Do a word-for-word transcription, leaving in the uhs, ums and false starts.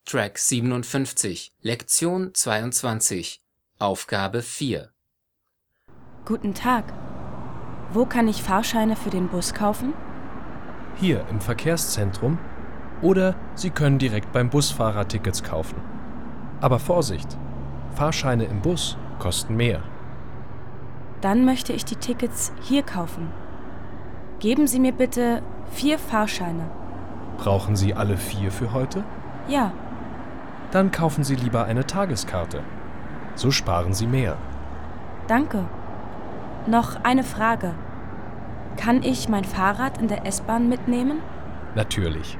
Track siebenundfünfzig, Lektion zweiundzwanzig, Aufgabe vier. Guten Tag. Wo kann ich Fahrscheine für den Bus kaufen? Hier im Verkehrszentrum oder Sie können direkt beim Busfahrer Tickets kaufen. Aber Vorsicht, Fahrscheine im Bus kosten mehr. Dann möchte ich die Tickets hier kaufen. Geben Sie mir bitte vier Fahrscheine. Brauchen Sie alle vier für heute? Ja, Dann kaufen Sie lieber eine Tageskarte. So sparen Sie mehr. danke. Noch eine Frage. Kann ich mein Fahrrad in der S-Bahn mitnehmen? Natürlich.